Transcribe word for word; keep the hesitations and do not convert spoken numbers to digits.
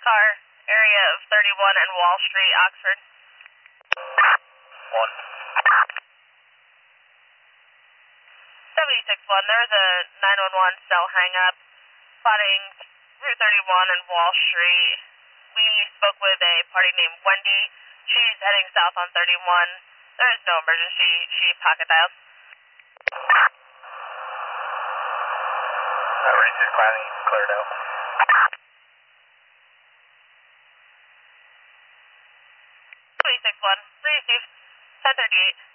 car, area of thirty-one and Wall Street, Oxford. One. seventy-six one, there was a nine one one cell hang-up, spotting Route thirty-one and Wall Street. We spoke with a party named Wendy. She's heading south on thirty-one. There is no emergency. She pocket dialed. That race is climbing, cleared out. twenty-six one, receive ten thirty-eight.